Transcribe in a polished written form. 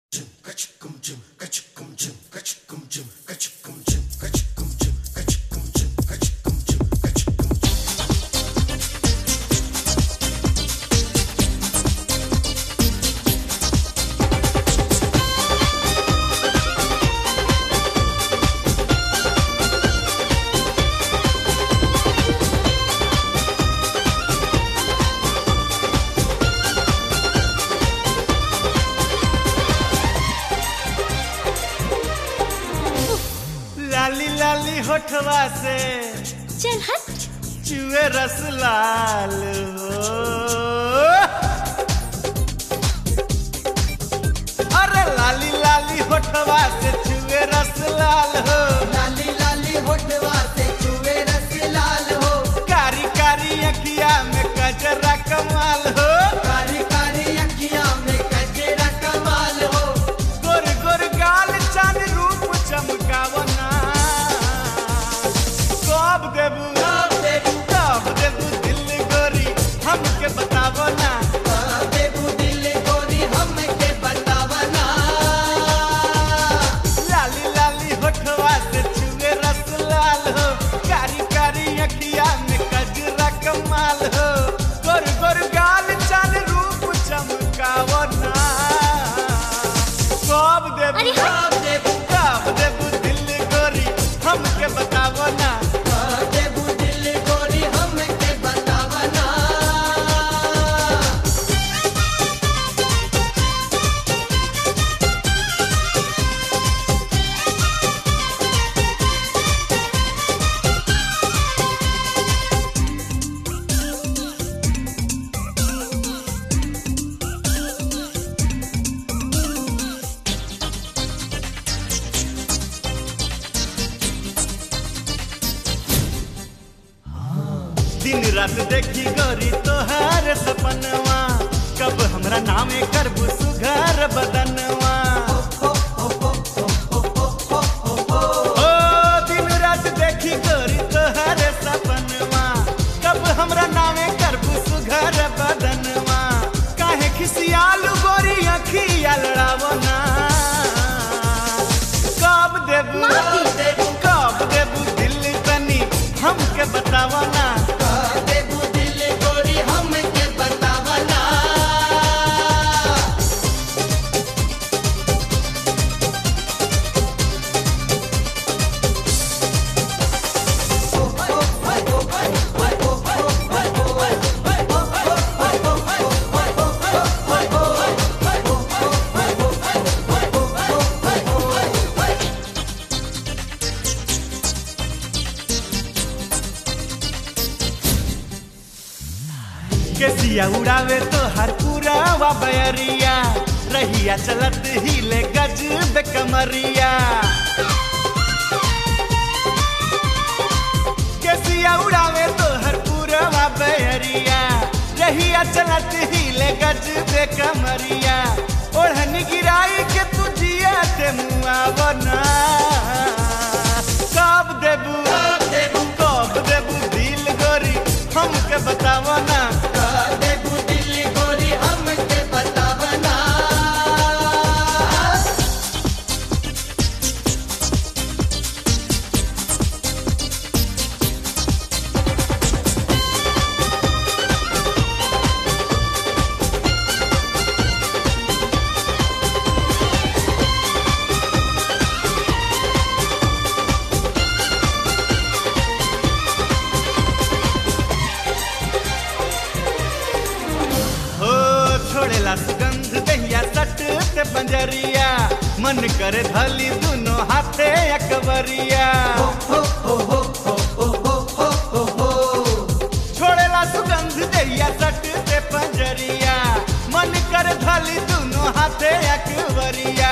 लाली लाली होठवा से चल हट चुए रस लाल हो। अरे लाली लाली होठवा से चुए रस लाल हो। लाली लाली होठवा से चुए रस लाल हो। कारी कारी अखिया में कजरा कमाल हो। कारी कारी अखिया में कजरा कमाल हो। गोर गोर गाल चांद रूप चमकावना। कब देबू दिल गोरी हमके बतावो ना। देबू दिल गोरी हमके बतावा ना। लाली लाली होठवा से चुए रस लाल हो। कारी कारी अखिया में कजरा कमाल हो। गोर गोर गाल चांद रूप चमकावो ना। अरे हाँ। कब देबू दिल गोरी हमके बतावो ना। देबू दिल गोरी हमके बतावा ना। दिन रात देखी गोरी तोहार सपनवा। कब हमरा नामे करबू सुघर बदनवा। ओ दिन रात देखी गोरी तोहार सपनवा। कब हमरा नामे करबू सुघर बदनवा। काहे खिसियालू गोरी अखिया लड़ावो ना। कब देबू दिल तनी हमके बतावो ना। देबू दिल गोरी हमके बतावा ना। केसिया उड़ावे तो हर पूरा बयरिया। रहिया चलत हिले गज बे कमरिया। केसिया उड़ावे तो हर पूरा बयरिया। रहिया चलत हिले गज बे कमरिया। ओढ़नी गिराई के तुझिया ते मुआ बना। कब देबू दिल गोरी हमके बतावो ना। देबू दिल गोरी हमके बतावा ना। हो छोड़ेला सुगंध दहिया सट ते पंजरिया। मन करे धली दोनों हाथे अकबरिया। छोड़ेला सुगंध दहिया सट ते पंजरिया। मन करे धली दोनों हाथे अकबरिया।